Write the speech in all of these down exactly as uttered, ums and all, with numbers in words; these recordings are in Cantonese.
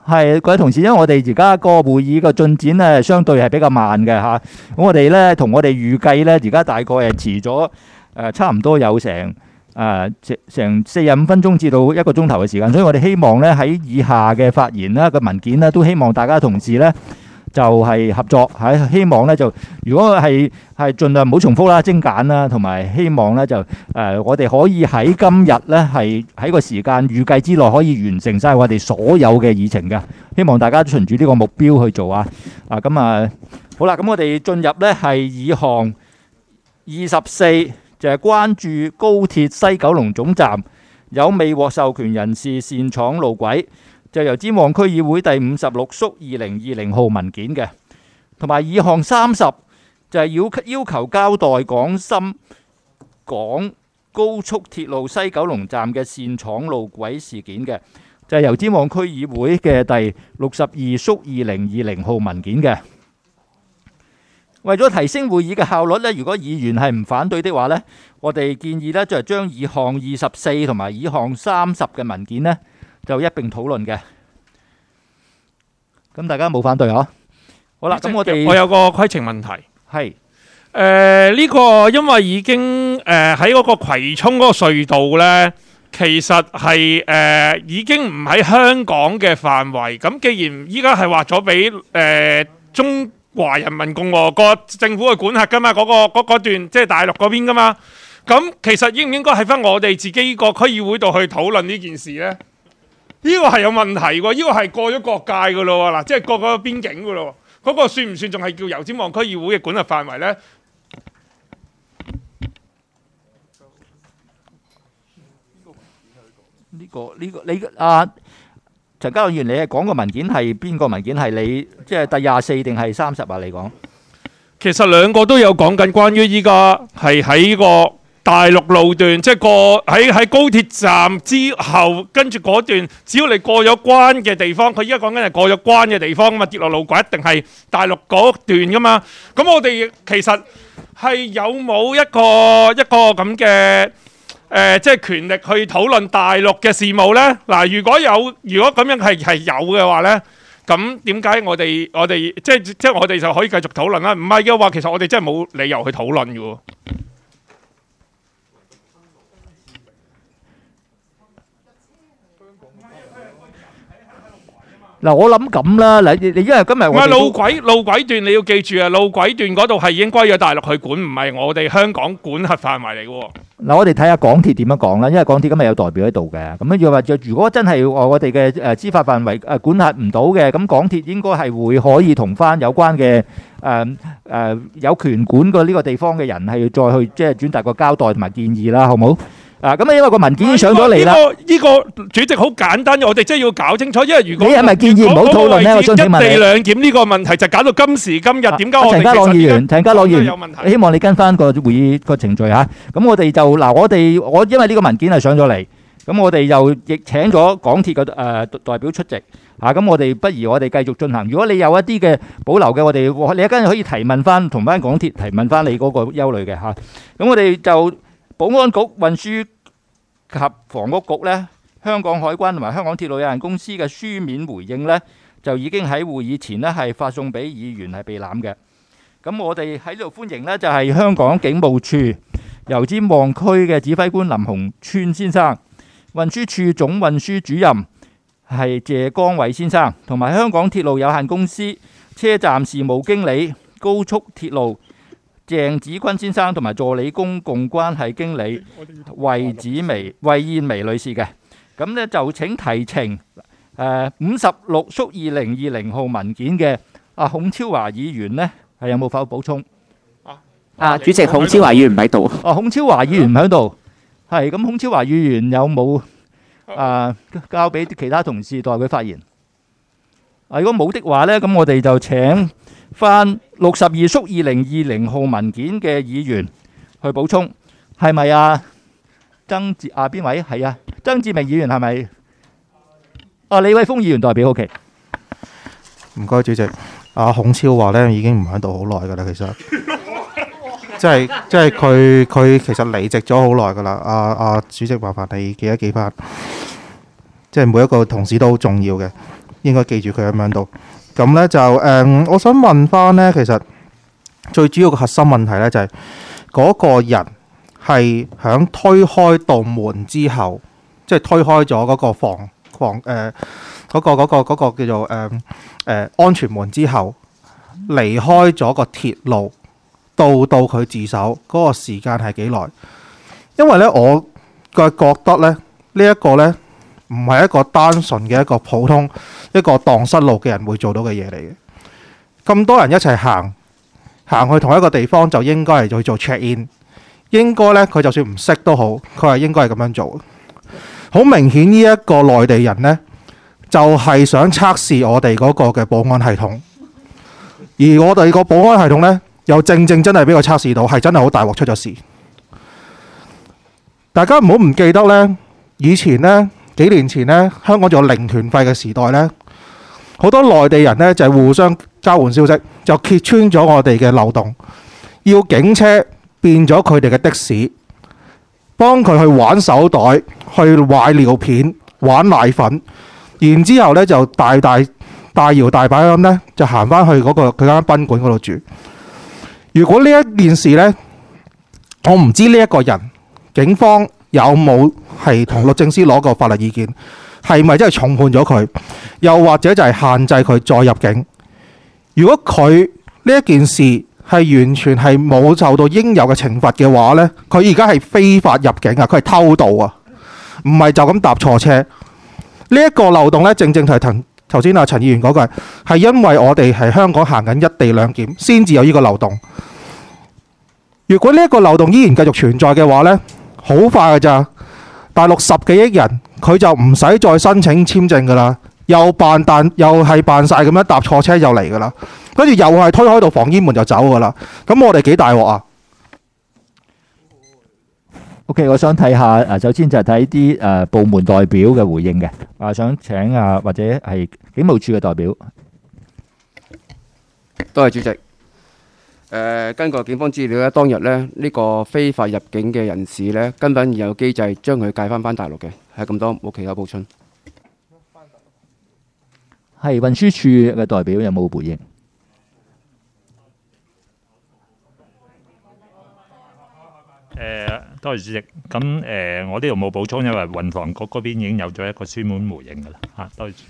係各位同事，因為我哋而家個會議個進展咧，相對係比較慢嘅嚇。咁我哋咧同我哋預計咧，而家大概係遲咗誒差唔多有成誒成成四十五分鐘至到一個鐘頭嘅時間，所以我哋希望咧喺以下嘅發言啦、個文件咧，都希望大家同事咧就係合作，係希望咧就如果係係盡量唔好重複啦、精簡啦，同埋希望咧就誒我哋可以喺今日咧係喺個時間預計之內可以完成晒我哋所有嘅議程嘅，希望大家循住呢個目標去做啊！啊咁啊好啦，咁我哋進入咧係議項二十四，就係關注高鐵西九龍總站有未獲授權人士擅闖路軌。就由尖旺區議會第五十六縮二零二零號文件嘅，同埋議項三十就係要要求交代廣深港高速鐵路西九龍站嘅擅闖路軌事件嘅，就係由尖旺區議會嘅第六十二縮二零二零號文件嘅。為咗提升會議嘅效率咧，如果議員係唔反對的話咧，我哋建議咧就係將議項二十四同埋議項三十嘅文件咧，就一並討論嘅，咁大家冇反對嗬？好啦，咁我哋我有個規程問題， 係誒呢個因為已經誒喺嗰個葵涌嗰個隧道咧，其實係誒、呃、已經唔喺香港嘅範圍。咁既然依家係劃咗俾誒中華人民共和國政府去管轄噶嘛，嗰、嗰個嗰段即係大陸嗰邊噶嘛，咁其實應唔應該喺翻我哋自己個區議會度去討論呢件事咧？呢個係有問題喎，呢個係過咗國界㗎咯喎，嗱，即係過咗邊境㗎咯喎，嗰個算唔算仲係叫油尖旺區議會嘅管轄範圍咧？ 呢個呢個你啊陳家朗議員，你係講個文件係邊個文件？係你即係第廿四定係三十啊？你講其實兩個都有講緊關於依家係喺個大陸路段，即係過喺喺高鐵站之後，跟住嗰段，只要你過咗關嘅地方，佢依家講緊係過咗關嘅地方嘛，跌落路軌一定係大陸嗰段噶嘛。咁我哋其實係有冇一個一個咁嘅誒，即係權力去討論大陸嘅事務呢？嗱，如果有，如果咁樣係係有嘅話呢，咁點解我哋我哋即係即係我哋就可以繼續討論啦？唔係嘅話，其實我哋真係冇理由去討論嘅喎。 嗱，我諗咁啦，你你因為今日我哋路軌路軌段你要記住啊，路軌段嗰度係已經歸咗大陸去管，唔係我哋香港管轄範圍嚟嘅喎。 嗱，我哋睇下港鐵點樣講啦，因為港鐵今日有代表喺度嘅，咁樣又話就如果真係我哋嘅誒司法範圍誒管轄唔到嘅，咁港鐵應該係會可以同翻有關嘅誒誒有權管過呢個地方嘅人係再去即係轉達個交代同埋建議啦，好冇？啊，咁啊，因為個文件已經上咗嚟啦。 呢個呢個主席好簡單，我哋真係要搞清楚，因為如果你係咪建議唔好討論咧？我想請問你。 一地兩檢呢個問題就搞到今時今日，點解我哋陳家朗議員，陳家朗議員有問題？ 希望你跟翻個會議個程序嚇。咁我哋就嗱，我哋我因為呢個文件係上咗嚟，咁我哋又亦請咗港鐵嘅誒代表出席嚇。咁我哋不如我哋繼續進行。如果你有一啲嘅保留嘅，我哋你一陣可以提問翻，同翻港鐵提問翻你嗰個憂慮嘅嚇。咁我哋就保安局、運輸及房屋局咧，香港海關同埋香港鐵路有限公司嘅書面回應咧，就已經喺會議前咧係發送俾議員係備覽嘅。咁我哋喺呢度歡迎咧，就係香港警務處油尖旺區嘅指揮官林鴻川先生，運輸處總運輸主任係謝江偉先生，同埋香港鐵路有限公司車站事務經理高速鐵路鄭子坤先生，同埋助理公共關係經理魏子薇、魏燕薇女士嘅。咁咧就請提呈誒五十六縮二零二零號文件嘅阿孔超華議員呢，係有冇否補充？ 啊，主席，孔超華議員唔喺度。 哦，孔超華議員唔喺度，係咁，孔超華議員有冇啊交俾其他同事代佢發言？啊，如果冇的話咧，咁我哋就請翻六十二縮二零二零號文件嘅議員去補充，係咪啊？曾志啊，邊位？係啊，曾志明議員係咪？啊，李偉峰議員代表 ，OK。 唔該，主席。阿孔超華咧已經唔喺度好耐噶啦，其實，即係即係佢佢其實離席咗好耐噶啦。阿阿主席麻煩你記一記翻，即係每一個同事都好重要嘅。 應該記住佢咁樣度。咁呢就誒、呃，我想問翻呢，其實最主要嘅核心問題呢，就係、是、嗰個人係響推開道門之後，即係推開咗嗰個防防誒嗰、嗰個嗰、嗰個嗰個叫做誒誒、呃呃、安全門之後，離開咗個鐵路，到到佢自首嗰、嗰個時間係幾耐？因為呢，我嘅覺得呢，呢、呢、一個呢，唔係一個單純嘅一個普通一個蕩失路嘅人會做到嘅嘢嚟嘅。咁多人一齊行行去同一個地方，就應該係去做 check in。應該呢，佢就算唔識都好，佢係應該係咁樣做。好明顯，呢一個內地人呢，就係想測試我哋嗰個嘅保安系統。而我哋個保安系統呢，又正正真係俾佢測試到，係真係好大鑊出咗事。大家唔好唔記得呢，以前呢，幾年前呢，香港仲有零團費嘅時代呢，好多內地人呢，就係互相交換消息，就揭穿咗我哋嘅漏洞，要警車變咗佢哋嘅的士，幫佢去玩手袋、去買尿片、玩奶粉，然之後呢，就大大大搖大擺咁呢，就行翻去嗰個佢間賓館嗰度住。如果呢一件事呢，我唔知呢一個人警方有冇係同律政司攞過法律意見，係咪真係重判咗佢？又或者就係限制佢再入境？如果佢呢一件事係完全係冇受到應有嘅懲罰嘅話呢，佢而家係非法入境啊！佢係偷渡啊，唔係就咁搭錯車。呢、這、一個漏洞呢，正正係頭頭先阿陳議員嗰句，係因為我哋係香港行緊一地兩檢，先至有呢個漏洞。如果呢一個漏洞依然繼續存在嘅話呢，好快㗎咋？大陸十幾億人，佢就唔使再申請簽證㗎啦，又辦但又係辦晒咁樣搭錯車又嚟㗎啦，跟住又係推開道防煙門就走㗎啦。咁我哋幾大鑊啊 ？OK， 我想睇下誒，首先就係睇啲誒部門代表嘅回應嘅。啊，想請啊或者係警務處嘅代表。 多謝主席。誒、呃，根據警方資料咧，當日咧呢、呢個非法入境嘅人士咧，根本有機制將佢介翻翻大陸嘅，係咁多，冇其他補充。 係運輸署嘅代表有冇回應？ 誒、呃，多謝主席。咁誒、呃，我呢度冇補充，因為運房局嗰邊已經有咗一個書面回應㗎啦。嚇，多謝。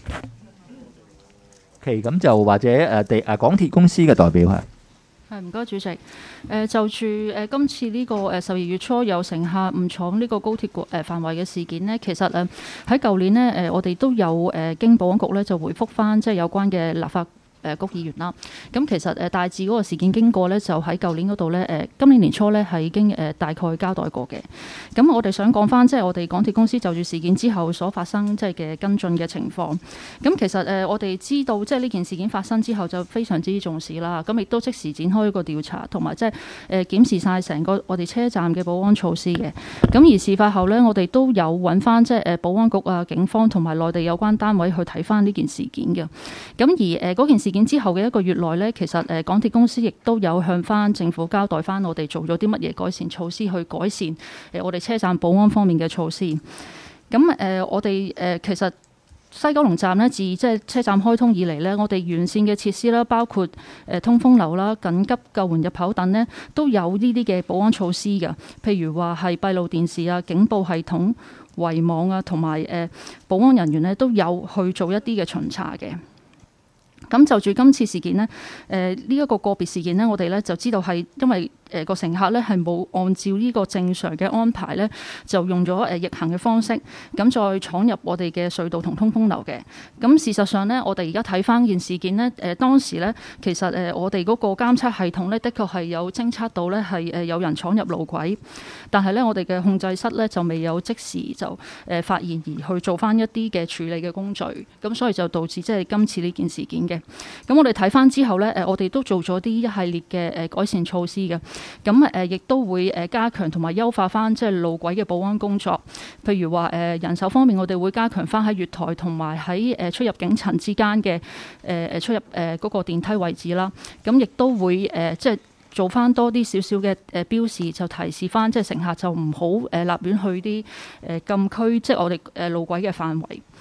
OK，咁就或者誒地誒港鐵公司嘅代表係。 係唔該，主席。誒、呃、就住誒、呃、今次呢、這個誒十二月初有乘客誤闖呢個高鐵誒、呃、範圍嘅事件呢，其實誒喺舊年呢，誒、呃、我哋都有誒、呃、經保安局咧就回覆翻即係有關嘅立法誒局議員啦。咁其實誒大致嗰個事件經過咧，就喺舊年嗰度咧誒今年年初咧係已經誒大概交代過嘅。咁我哋想講翻即係我哋港鐵公司就住事件之後所發生即係嘅跟進嘅情況。咁其實誒我哋知道即係呢件事件發生之後就非常之重視啦。咁亦都即時展開一個調查，同埋即係誒檢視晒成個我哋車站嘅保安措施嘅。咁而事發後咧，我哋都有揾翻即係誒保安局啊、警方同埋內地有關單位去睇翻呢件事件嘅。咁而誒嗰件事件之後嘅一個月內呢，其實誒港鐵公司亦都有向翻政府交代翻我哋做咗啲乜嘢改善措施，去改善誒我哋車站保安方面嘅措施。咁誒我哋誒其實西九龍站呢，自即係車站開通以嚟呢，我哋完善嘅設施啦，包括誒通風樓啦、緊急救援入口等呢，都有呢啲嘅保安措施嘅。譬如話係閉路電視啊、警報系統、圍網啊，同埋誒保安人員呢，都有去做一啲嘅巡查嘅。咁就住今次事件呢，誒呢一個個別事件呢，我哋咧就知道係因為誒個乘客咧係冇按照呢個正常嘅安排咧，就用咗誒逆行嘅方式，咁再闖入我哋嘅隧道同通風樓嘅。咁事實上呢，我哋而家睇翻件事件呢，誒當時咧其實誒我哋嗰個監測系統咧，的確係有偵測到咧係誒有人闖入路軌，但係咧我哋嘅控制室咧就未有即時就誒發現而去做翻一啲嘅處理嘅工序，咁所以就導致即係今次呢件事件嘅。咁我哋睇翻之後咧，誒我哋都做咗啲一系列嘅誒改善措施嘅。咁誒亦都會誒加強同埋優化翻即係路軌嘅保安工作。譬如話誒人手方面，我哋會加強翻喺月台同埋喺誒出入境層之間嘅誒誒出入誒嗰個電梯位置啦。咁亦都會誒即係做翻多啲少少嘅誒標示，就提示翻即係乘客就唔好誒立亂去啲誒禁區，即係我哋誒路軌嘅範圍。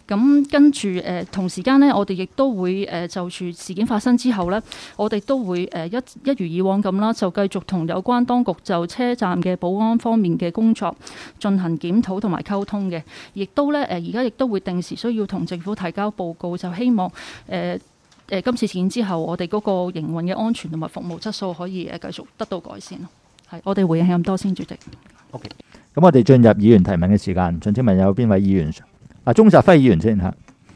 咁跟住誒、呃、同時間呢，我哋亦都會誒、呃、就住事件發生之後呢，我哋都會誒、呃、一一如以往咁啦，就繼續同有關當局就車站嘅保安方面嘅工作進行檢討同埋溝通嘅，亦都咧誒而家亦都會定時需要同政府提交報告，就希望誒誒、呃呃、今次事件之後，我哋嗰個營運嘅安全同埋服務質素可以誒繼續得到改善咯。係，我哋回應係咁多先，主席。 OK，咁我哋進入議員提問嘅時間，想請問有邊位議員？啊，鍾澤輝議員先嚇。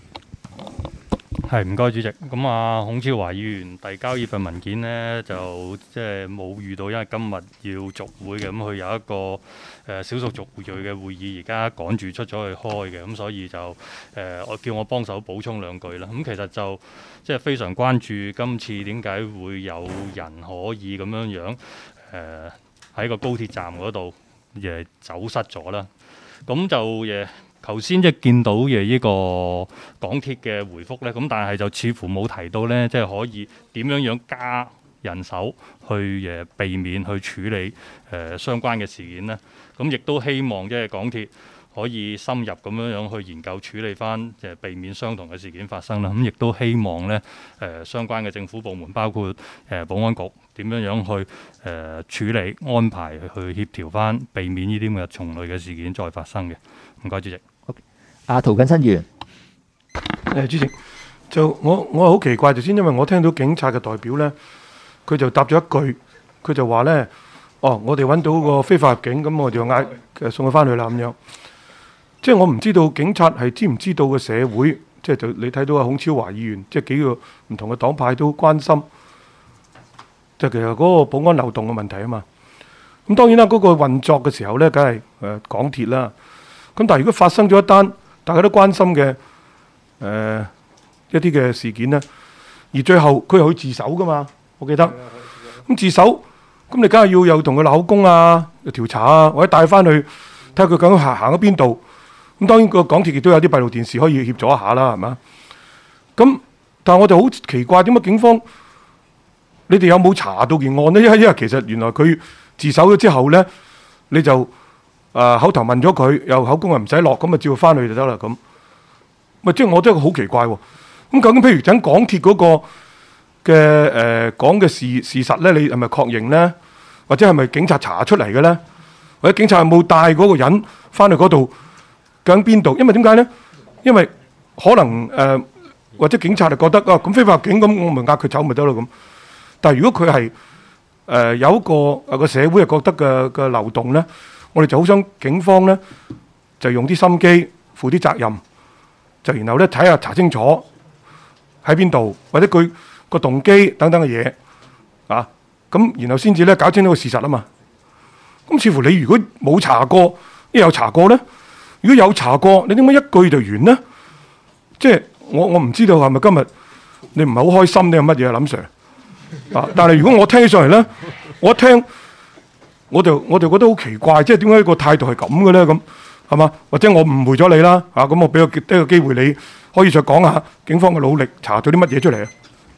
係，唔該主席。咁啊，孔超華議員遞交呢份文件呢，就即係冇遇到，因為今日要續會嘅，咁佢有一個誒、呃、少數族裔嘅會議，而家趕住出咗去開嘅，咁所以就誒、呃、我叫我幫手補充兩句啦。咁其實就即係非常關注今次點解會有人可以咁樣樣誒喺個高鐵站嗰度誒走失咗啦。咁就誒。頭先即係見到嘅呢個港鐵嘅回覆呢，咁但係就似乎冇提到呢，即係可以點樣樣加人手去誒避免去處理誒相關嘅事件呢。咁亦都希望即係港鐵可以深入咁樣樣去研究處理翻，誒避免相同嘅事件發生啦。咁亦都希望呢誒相關嘅政府部門，包括誒保安局點樣樣去誒處理安排去協調翻，避免呢啲咁嘅同類嘅事件再發生嘅。唔該，主席。 阿涂謹申議員， 誒主席，就我我係好奇怪，就先因為我聽到警察嘅代表呢，佢就答咗一句，佢就話呢：「哦，我哋揾到個非法入境，咁我就嗌送佢翻去啦咁樣。即係我唔知道警察係知唔知道個社會，即係就你睇到阿孔超華議員，即係幾個唔同嘅黨派都關心，就其實嗰個保安漏洞嘅問題啊嘛。咁當然啦，嗰個運作嘅時候呢，梗係誒港鐵啦。咁但係如果發生咗一單大家都關心嘅誒、呃、一啲嘅事件呢，而最後佢又去自首噶嘛，我記得。咁自首，咁你梗係要有同佢鬧口供啊、調查啊，或者帶翻去睇下佢究竟行行咗邊度。咁當然個港鐵亦都有啲閉路電視可以協助一下啦，係嘛？咁但係我就好奇怪，點解警方你哋有冇查到件案呢？因為因為其實原來佢自首咗之後呢，你就。誒、呃、口頭問咗佢，又口供又唔使落，咁咪照翻去就得啦咁。咪即係我真係好奇怪喎、哦。咁究竟譬如等港鐵嗰個嘅誒、呃、講嘅事事實咧，你係咪確認咧？或者係咪警察查出嚟嘅咧？或者警察有冇帶嗰個人翻去嗰度？究竟邊度？因為點解咧？因為可能誒、呃、或者警察就覺得啊，咁非法入境咁，我咪押佢走咪得咯咁。但係如果佢係誒有一個啊個社會係覺得嘅嘅漏洞咧？我哋就好想警方呢，就用啲心機負啲責任，就然後呢睇下查清楚喺邊度，或者佢個動機等等嘅嘢啊，咁然後先至呢搞清楚個事實啊嘛。咁似乎你如果冇查過，一有查過呢？如果有查過，你點解一句就完呢？即係我我唔知道係咪今日你唔係好開心呢？係乜嘢啊，林 Sir 啊？但係如果我聽起上嚟呢，我一聽。我就我就覺得好奇怪，即係點解個態度係咁嘅咧？咁係嘛？或者我誤會咗你啦？啊，咁我俾個一個機會你，可以再講下警方嘅努力查咗啲乜嘢出嚟啊？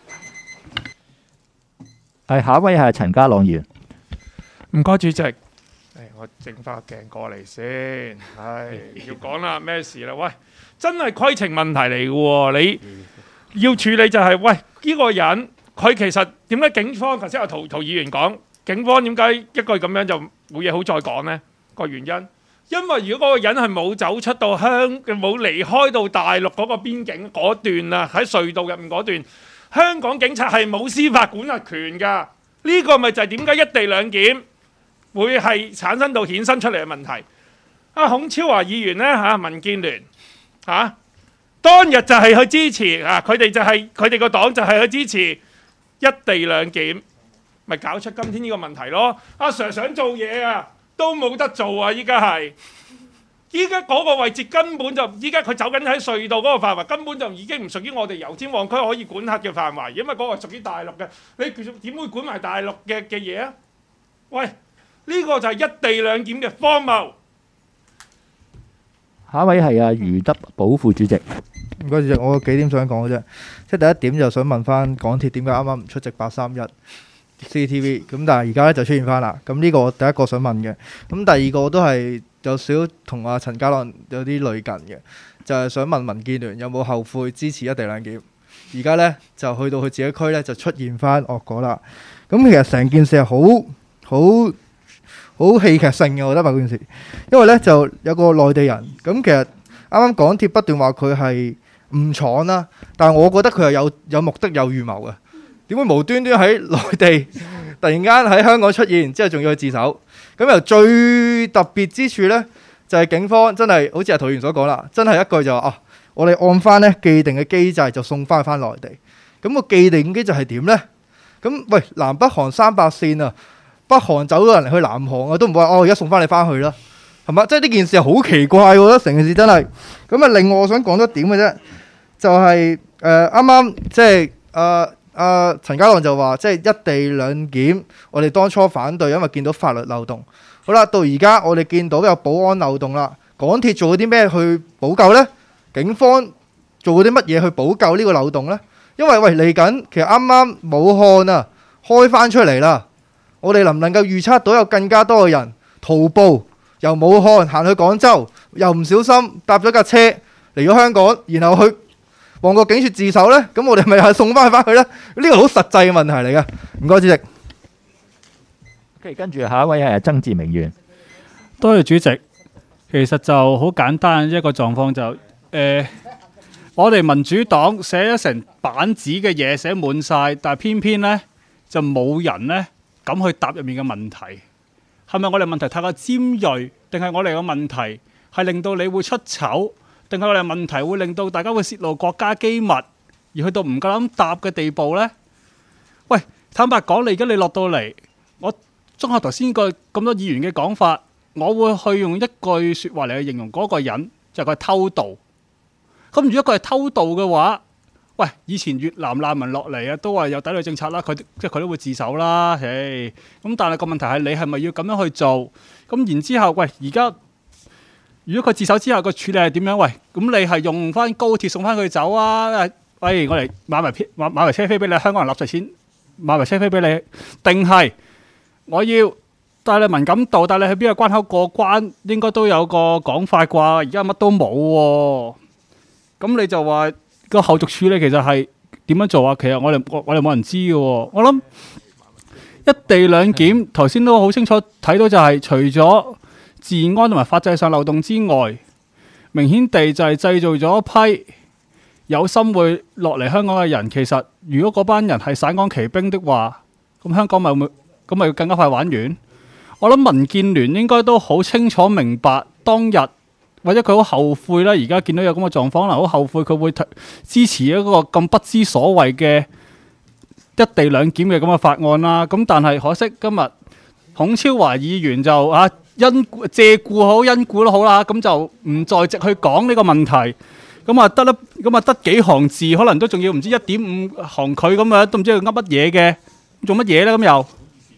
係下一位係陳家朗議員， 唔該主席。誒，我整翻個鏡過嚟先。係要講啦，咩事啦？喂，真係規程問題嚟嘅喎，你要處理就係、是、喂呢、呢個人佢其實點解警方頭先有涂涂議員講？警方點解一句咁樣就冇嘢好再講呢？個原因，因為如果嗰個人係冇走出到香，冇離開到大陸嗰個邊境嗰段啊，喺隧道入面嗰段，香港警察係冇司法管轄權㗎。呢個咪就係點解一地兩檢會係產生到衍生出嚟嘅問題。啊，孔超華議員呢，嚇，民建聯嚇，當日就係去支持啊，佢哋就係佢哋個黨就係去支持一地兩檢。咪搞出今天呢個問題咯！阿 Sir 想做嘢啊，都冇得做啊！依家係，依家嗰個位置根本就，依家佢走緊喺隧道嗰個範圍，根本就已經唔屬於我哋油尖旺區可以管轄嘅範圍，因為嗰個屬於大陸嘅，你點會管埋大陸嘅嘅嘢啊？喂，呢個就係一地兩檢嘅荒謬。 下一位係阿余德寶副主席。 唔該主席，我有幾點想講嘅啫，即係第一點就想問翻港鐵點解啱啱唔出席八三一 C C T V， 咁但係而家咧就出現翻啦。咁呢個我第一個想問嘅，咁第二個都係有少同阿陳家朗有啲類近嘅。 就係想問民建聯有冇後悔支持一地兩檢？而家呢，就去到佢自己區呢，就出現翻惡果啦。咁其實成件事係好好好戲劇性嘅，我覺得某件事，因為呢就有個內地人，咁其實啱啱港鐵不斷話佢係誤闖啦，但係我覺得佢係有有目的有預謀嘅。點會無端端喺內地突然間喺香港出現，之後仲要去自首？咁由最特別之處呢，就係警方真係好似阿涂議員所講啦，真係一句就話啊，我哋按翻呢既定嘅機制就送翻去翻內地。咁個既定機制係點呢？咁喂，南北韓三百線啊，北韓走咗人去南韓啊，都唔會話哦，而家送翻你翻去啦，係嘛？即係呢件事係好奇怪，我覺得成件事真係。咁啊，另外我想講多點嘅啫，就係誒啱啱即係誒誒陳家朗就話，即係一地兩檢，我哋當初反對，因為見到法律漏洞。好啦，到而家我哋見到有保安漏洞啦，港鐵做咗啲咩去補救呢？警方做咗啲乜嘢去補救呢個漏洞呢？因為喂嚟緊，其實啱啱武漢啊開翻出嚟啦，我哋能唔能夠預測到有更加多嘅人徒步由武漢行去廣州，又唔小心搭咗架車嚟咗香港，然後去旺角警署自首呢？咁我哋咪係送翻去翻去呢？呢個好實際嘅問題嚟嘅。唔該，主席。 OK，跟住下一位係曾志明議員。 多謝主席。其實就好簡單一個狀況就誒。呃我哋民主黨寫咗成板紙嘅嘢寫滿晒，但係偏偏呢就冇人呢敢去答入面嘅問題。係咪我哋問題太過尖鋭，定係我哋嘅問題係令到你會出醜，定係我哋嘅問題會令到大家會泄露國家機密，而去到唔夠膽答嘅地步呢？喂，坦白講，你而家你落到嚟，我綜合頭先個咁多議員嘅講法，我會去用一句説話嚟去形容嗰個人，就係佢偷渡。咁如果佢係偷渡嘅話，喂，以前越南難民落嚟啊，都話有抵壘政策啦，佢即係佢都會自首啦，唉，咁但係個問題係你係咪要咁樣去做？咁然之後，喂，而家如果佢自首之後個處理係點樣？喂，咁你係用翻高鐵送翻佢走啊？喂，我哋買埋票買買埋車飛俾你，香港人納稅錢買埋車飛俾你，定係我要帶你敏感度，帶你去邊個關口過關，應該都有個講法啩？而家乜都冇喎。咁你就話個後續處理其實係點樣做啊？其實我哋我我哋冇人知嘅喎。我諗一地兩檢頭先都好清楚睇到，就係除咗治安同埋法制上漏洞之外，明顯地就係製造咗一批有心會落嚟香港嘅人。其實如果嗰班人係省港旗兵的話，咁香港咪會咁咪更加快玩完？我諗民建聯應該都好清楚明白當日。或者佢好後悔啦，而家見到有咁嘅狀況啦，好後悔佢會支持一個咁不知所謂嘅一地兩檢嘅咁嘅法案啦。咁但係可惜今日孔超華議員就啊因借故好因故都好啦，咁就唔在席去講呢個問題。咁啊得啦，咁啊得幾行字，可能都仲要唔知一點五行佢咁樣，都唔知佢噏乜嘢嘅，做乜嘢咧咁又？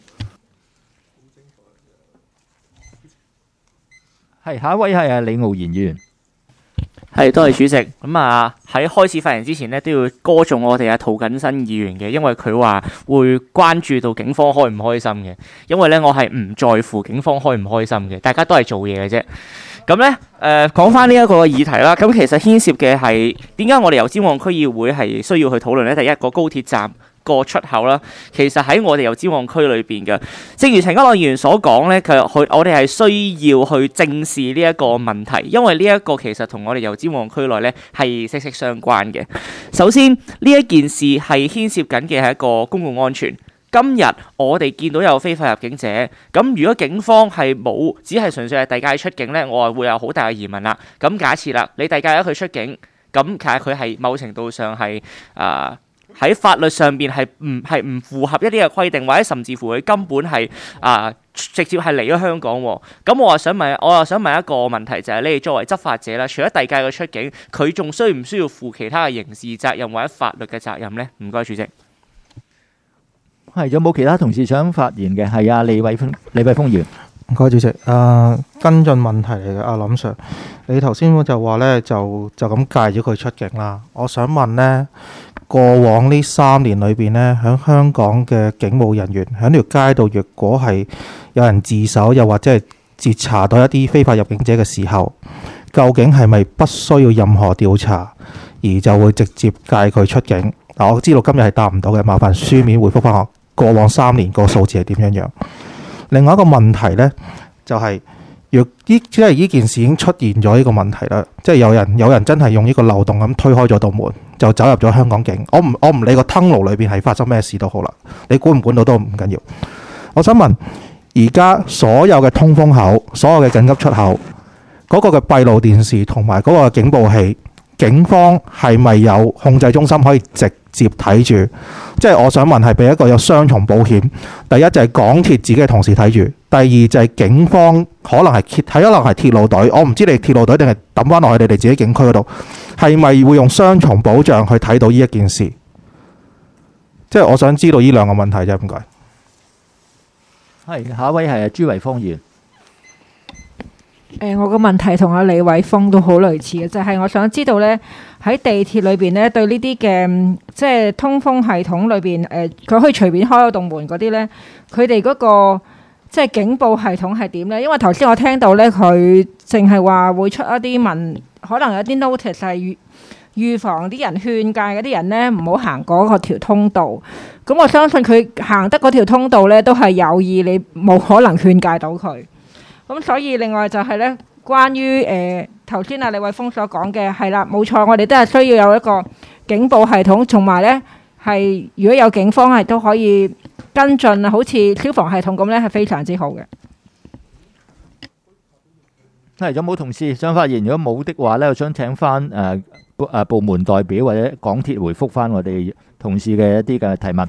係下一位係啊李傲然議員。 係，多謝主席。咁啊喺開始發言之前呢，都要歌頌我哋啊涂謹申議員嘅，因為佢話會關注到警方開唔開心嘅。因為咧我係唔在乎警方開唔開心嘅，大家都係做嘢嘅啫。咁咧誒講翻呢一個議題啦，咁其實牽涉嘅係點解我哋油尖旺區議會係需要去討論呢？第一個高鐵站個出口啦，其實喺我哋油尖旺區裏邊嘅，正如陳家朗議員所講咧，佢佢我哋係需要去正視呢一個問題，因為呢一個其實同我哋油尖旺區內咧係息息相關嘅。首先呢一件事係牽涉緊嘅係一個公共安全。今日我哋見到有非法入境者，咁如果警方係冇，只係純粹係遞解出境咧，我係會有好大嘅疑問啦。咁假設啦，你遞解咗佢出境，咁其實佢係某程度上係啊。呃喺法律上邊係唔係唔符合一啲嘅規定，或者甚至乎佢根本係啊、呃、直接係嚟咗香港喎。咁我又想問，我又想問一個問題，就係、是、你哋作為執法者啦，除咗遞解嘅出境，佢仲需唔需要負其他嘅刑事責任或者法律嘅責任呢？唔該，主席。 係，有冇其他同事想發言嘅？係啊，李偉峰，李偉峰議員。 唔該，主席。啊，跟進問題嚟嘅，阿林 Sir，你頭先就話咧，就就咁戒咗佢出境啦。我想問呢。過往呢三年裏邊呢，喺香港嘅警務人員喺條街度，若果係有人自首，又或者係截查到一啲非法入境者嘅時候， 究竟係咪不需要任何調查而就會直接戒佢出境？嗱，我知道今日係答唔到嘅，麻煩書面回覆翻我過往三年個數字係點樣樣。另外一個問題呢，就係若依即係呢件事已經出現咗呢個問題啦，即係有人有人真係用呢個漏洞咁推開咗道門，就走入咗香港境。我唔我唔理個吞路裏邊係發生咩事都好啦，你管唔管到都唔緊要。我想問，而家所有嘅通風口、所有嘅緊急出口嗰個嘅閉路電視同埋嗰個警報器，警方係咪有控制中心可以直接睇住？即係我想問係俾一個有雙重保險。第一就係港鐵自己嘅同事睇住，第二就係警方可能係睇可能係鐵路隊，我唔知你鐵路隊定係抌翻落去你哋自己警區嗰度，係咪會用雙重保障去睇到呢一件事？即係我想知道呢兩個問題啫，唔該。 係，下一位係朱維芳議員。 誒、呃，我個問題同阿李偉峰都好類似嘅，就係、是、我想知道呢，喺地鐵裏邊呢，對呢啲嘅即係通風系統裏邊，誒、呃，佢可以隨便開個洞門嗰啲呢，佢哋嗰個即係警報系統係點呢？因為頭先我聽到呢，佢淨係話會出一啲文，可能有啲 notice 係預預防啲人勸誡嗰啲人呢，唔好行嗰個條通道。咁我相信佢行得嗰條通道呢，都係有意，你冇可能勸誡到佢。咁所以另外就係咧，關於誒頭先阿李偉峰所講嘅係啦，冇錯，我哋都係需要有一個警報系統，同埋咧係如果有警方係都可以跟進啊，好似消防系統咁咧，係非常之好嘅。 係，有冇同事想發言？如果冇的話咧，我想請翻誒誒部門代表或者港鐵回覆翻我哋同事嘅一啲嘅提問。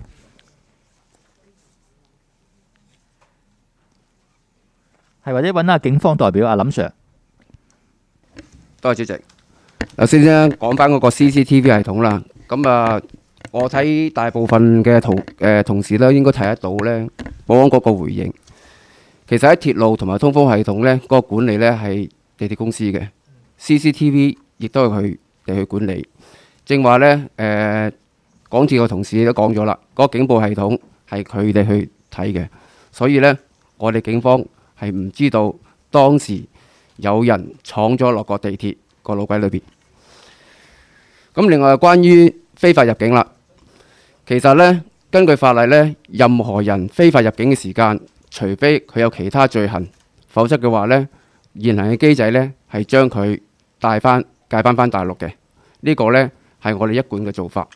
係，或者揾下警方代表阿林 Sir。 多謝主席。頭先咧講翻嗰個 C C T V 系統啦，咁啊，我睇大部分嘅同誒同事咧應該睇得到咧，保安局個回應。其實喺鐵路同埋通風系統咧，嗰個管理咧係地鐵公司嘅 C C T V 亦都係佢哋去管理。正話咧誒，港鐵個同事都講咗啦，嗰個警報系統係佢哋去睇嘅，所以咧我哋警方係唔知道當時有人闖咗落個地鐵個路軌裏邊。咁另外關於非法入境啦，其實呢，根據法例呢，任何人非法入境嘅時間，除非佢有其他罪行，否則嘅話呢，現行嘅機制呢係將佢帶翻解翻翻大陸嘅。呢、這個呢係我哋一貫嘅做法。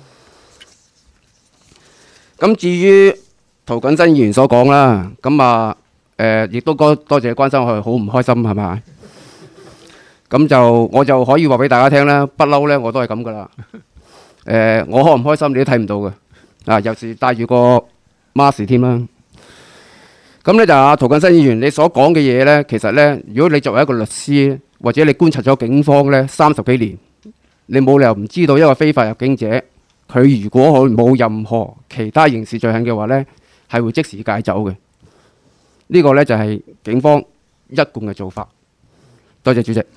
咁至於涂謹申議員所講啦，咁啊〜誒，亦、呃、都多多謝關心我，好唔開心係咪？咁就我就可以話俾大家聽啦，不嬲咧我都係咁噶啦。誒、呃，我開唔開心你都睇唔到嘅。啊，有時戴住個 mask 添啦。咁咧就阿涂謹申議員你所講嘅嘢咧，其實咧，如果你作為一個律師，或者你觀察咗警方咧三十幾年，你冇理由唔知道一個非法入境者，佢如果佢冇任何其他刑事罪行嘅話咧，係會即時解走嘅。呢個呢就係警方一貫嘅做法。多謝主席。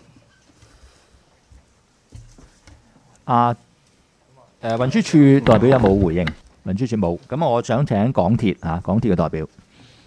啊，誒運輸署代表有冇回應？運輸署冇。咁我想請港鐵啊，港鐵嘅代表。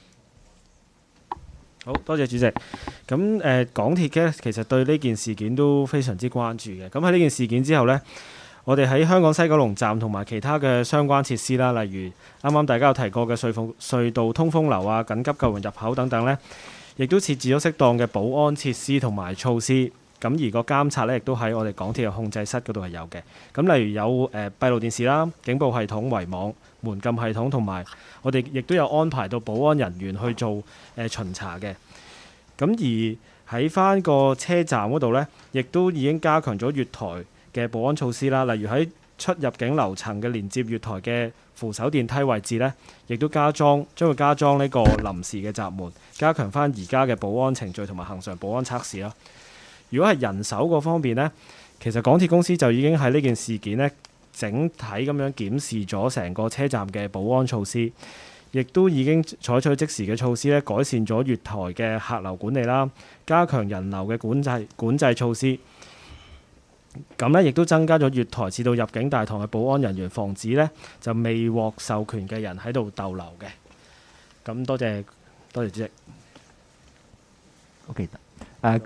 好多謝主席。咁誒、呃，港鐵嘅其實對呢件事件都非常之關注嘅。咁喺呢件事件之後呢，我哋喺香港西九龍站同埋其他嘅相關設施啦，例如啱啱大家有提過嘅隧道隧道通風樓啊、緊急救援入口等等呢，亦都設置咗適當嘅保安設施同埋措施。咁而個監察呢，亦都喺我哋港鐵嘅控制室嗰度係有嘅。咁例如有誒、呃、閉路電視啦、警報系統、圍網、門禁系統，同埋我哋亦都有安排到保安人員去做誒、呃、巡查嘅。咁而喺翻個車站嗰度呢，亦都已經加強咗月台嘅保安措施啦，例如喺出入境樓層嘅連接月台嘅扶手電梯位置呢，亦都加裝將會加裝呢個臨時嘅閘門，加強翻而家嘅保安程序同埋恆常保安測試啦。如果係人手嗰方面呢，其實港鐵公司就已經喺呢件事件呢整體咁樣檢視咗成個車站嘅保安措施，亦都已經採取即時嘅措施咧，改善咗月台嘅客流管理啦，加強人流嘅管制管制措施。咁呢亦都增加咗月台至到入境大堂嘅保安人員，防止呢就未獲授權嘅人喺度逗留嘅。咁多謝多謝主席。 OK，誒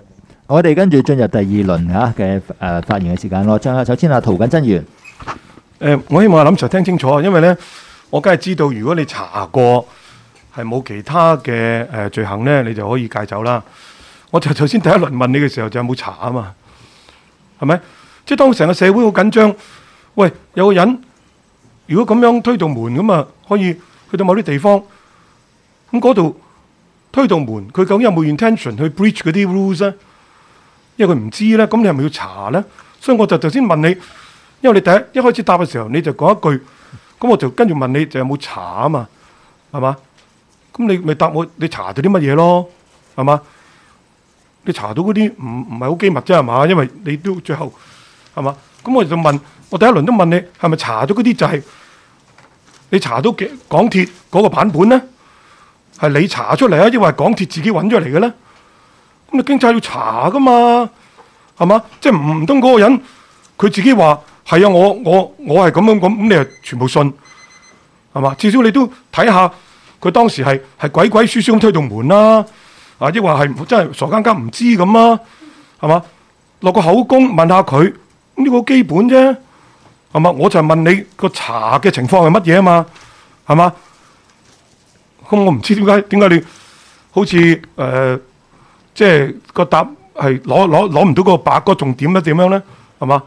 我哋跟住進入第二輪嚇嘅誒發言嘅時間咯。將首先啊，涂謹申議員。 誒，我希望阿林 Sir 聽清楚，因為咧，我梗係知道，如果你查過係冇其他嘅誒罪行咧，你就可以戒酒啦。我就頭先第一輪問你嘅時候，就有冇查啊嘛？係咪？即係當成個社會好緊張，喂，有個人如果咁樣推動門咁啊，可以去到某啲地方，咁嗰度推動門，佢究竟有冇 intention 去 breach 嗰啲 rules 咧？因為佢唔知咧，咁你係咪要查咧？所以我就頭先問你，因為你第一一開始答嘅時候，你就講一句，咁我就跟住問你，就有冇查啊嘛？係嘛？咁你咪答我，你查到啲乜嘢咯？係嘛？你查到嗰啲唔唔係好機密啫係嘛？因為你都最後係嘛？咁我就問，我第一輪都問你，係咪查到嗰啲就係你查到嘅港鐵嗰個版本咧？係你查出嚟啊，抑或係港鐵自己揾咗嚟嘅咧？咁你警察要查噶嘛，係嘛？即係唔唔通嗰個人佢自己話係啊，我我我係咁樣咁，咁你係全部信係嘛？至少你都睇下佢當時係係鬼鬼祟祟咁推動門啦，啊，抑或係真係傻更更唔知咁啊，係嘛？落個口供問下佢，呢個好基本啫，係嘛？我就係問你個查嘅情況係乜嘢啊嘛，係嘛？咁我唔知點解點解你好似誒。呃即係個答係攞攞攞唔到個白個重點咧，點樣咧？係嘛？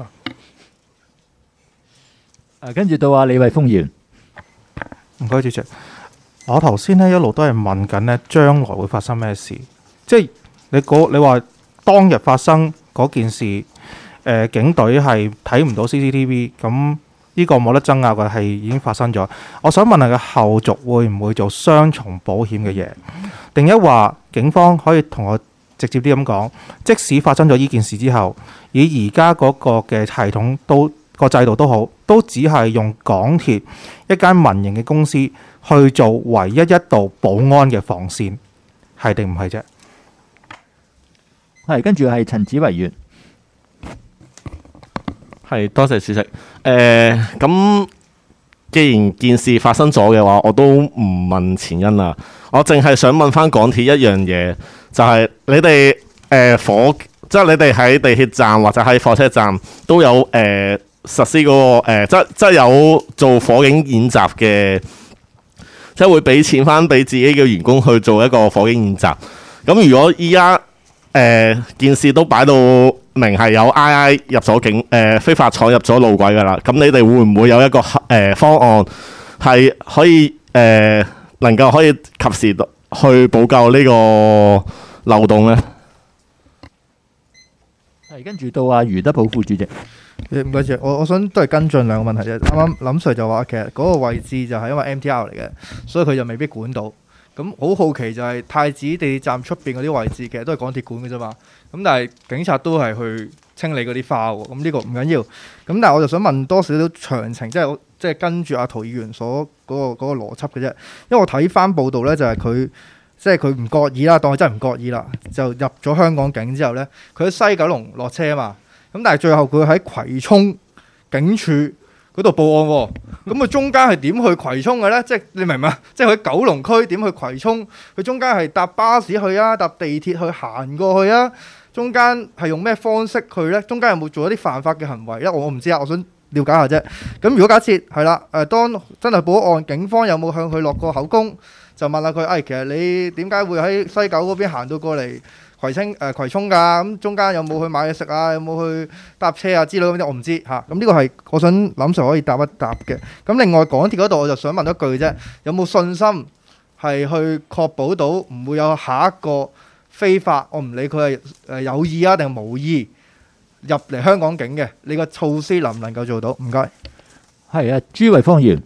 誒，跟住到阿李慧峰議員。 唔該，主席。我頭先咧一路都係問緊咧，將來會發生咩事？即係你嗰你話當日發生嗰件事，誒、呃、警隊係睇唔到 C C T V， 咁呢個冇得爭拗嘅，係已經發生咗。我想問下個後續會唔會做雙重保險嘅嘢？定一話警方可以同我直接啲咁講，即使發生咗呢件事之後，以而家嗰個嘅系統都個制度都好，都只係用港鐵一間民營嘅公司去做唯一一道保安嘅防線，係定唔係啫？ 係，跟住係陳子維議員。 係，多謝主席。誒、呃，咁既然件事發生咗嘅話，我都唔問前因啦。我淨係想問翻港鐵一樣嘢，就係、是、你哋誒、呃、火，即係你哋喺地鐵站或者喺火車站都有誒、呃、實施嗰、那個、呃、即即係有做火警演習嘅，即係會俾錢翻俾自己嘅員工去做一個火警演習。咁如果依家誒件事都擺到明係有 I I 入咗警誒、呃、非法闖入咗路軌㗎啦，咁你哋會唔會有一個誒、呃、方案係可以誒？呃能夠可以及時去補救呢個漏洞咧？ 係，跟住到阿余德寶副主席。 唔該，我我想都係跟進兩個問題啫。啱啱林 Sir 就話其實嗰個位置就係因為 M T R 嚟嘅，所以佢就未必管到。咁好好奇就係太子地鐵站出邊嗰啲位置，其實都係港鐵管嘅啫嘛。咁但係警察都係去清理嗰啲花喎。咁呢個唔緊要。咁但係我就想問多少少詳情，即係我即係跟住阿涂議員所嗰個嗰個邏輯嘅啫。因為我睇翻報道咧，就係佢即係佢唔覺意啦，當佢真係唔覺意啦，就入咗香港境之後咧，佢喺西九龍落車啊嘛。咁但係最後佢喺葵涌警署嗰度報案喎。咁佢中間係點去葵涌嘅咧？即係你明唔明啊？即係佢喺九龍區點去葵涌？佢中間係搭巴士去啊，搭地鐵去行過去啊？中間係用咩方式去咧？中間有冇做一啲犯法嘅行為咧？我唔知啊，我想了解下啫。咁如果假設係啦，誒當真係報案，警方有冇向佢落個口供，就問下佢，誒、哎、其實你點解會喺西九嗰邊行到過嚟葵青誒、呃、葵涌㗎？咁中間有冇去買嘢食啊？有冇去搭車啊之類嗰啲？我唔知嚇。咁呢個係我想林 Sir可以答一答嘅。咁另外港鐵嗰度我就想問一句啫，有冇信心係去確保到唔會有下一個非法？我唔理佢係誒有意啊定係無意入嚟香港境嘅，你個措施能唔能夠做到？唔該。 係啊，朱慧芳議員。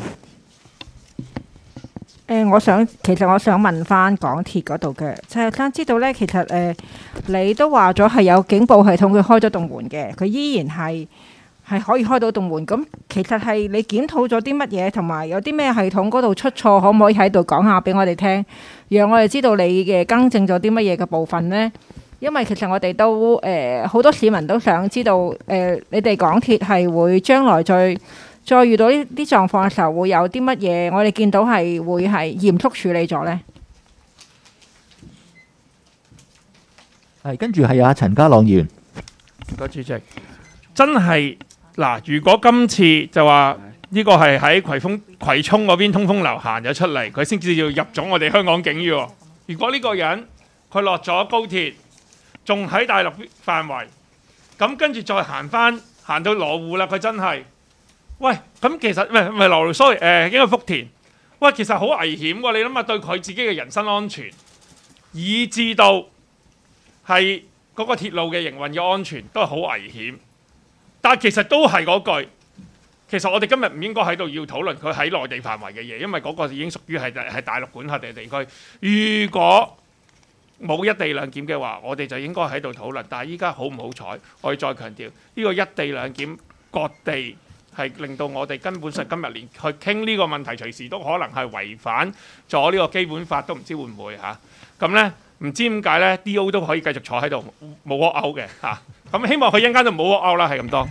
誒、呃，我想其實我想問翻港鐵嗰度嘅，就係想知道咧，其實誒、呃、你都話咗係有警報系統，佢開咗棟門嘅，佢依然係係可以開到棟門。咁其實係你檢討咗啲乜嘢，同埋有啲咩系統嗰度出錯，可唔可以喺度講下俾我哋聽，讓我哋知道你嘅更正咗啲乜嘢嘅部分呢？因為其實我哋都誒好、呃、多市民都想知道誒、呃，你哋港鐵係會將來再。再遇到呢啲狀況嘅時候，會有啲乜嘢？我哋見到係會係嚴肅處理咗呢？ 係跟住係阿陳家朗議員。 唔該，主席，真係嗱，如果今次就話呢個係喺葵豐葵涌嗰邊通風樓行咗出嚟，佢先至要入咗我哋香港境嘅喎。如果呢個人佢落咗高鐵，仲喺大陸範圍，咁跟住再行翻行到羅湖啦，佢真係，喂，咁其實唔係唔係羅湖 sorry 誒，應該福田，喂，其實好危險喎！你諗下對佢自己嘅人身安全，以至到係嗰個鐵路嘅營運嘅安全都係好危險。但係其實都係嗰句，其實我哋今日唔應該喺度要討論佢喺內地範圍嘅嘢，因為嗰個已經屬於係係大陸管轄嘅地區。如果冇一地兩檢嘅話，我哋就應該喺度討論。但係依家好唔好彩，我要再強調呢個一地兩檢割地係令到我哋根本上今日連去傾呢個問題，隨時都可能係違反咗呢個基本法，都唔知會唔會嚇。咁呢，唔知點解呢 D O 都可以繼續坐喺度冇 walk out 嘅嚇。咁希望佢一陣間就冇 walk out啦，係咁多。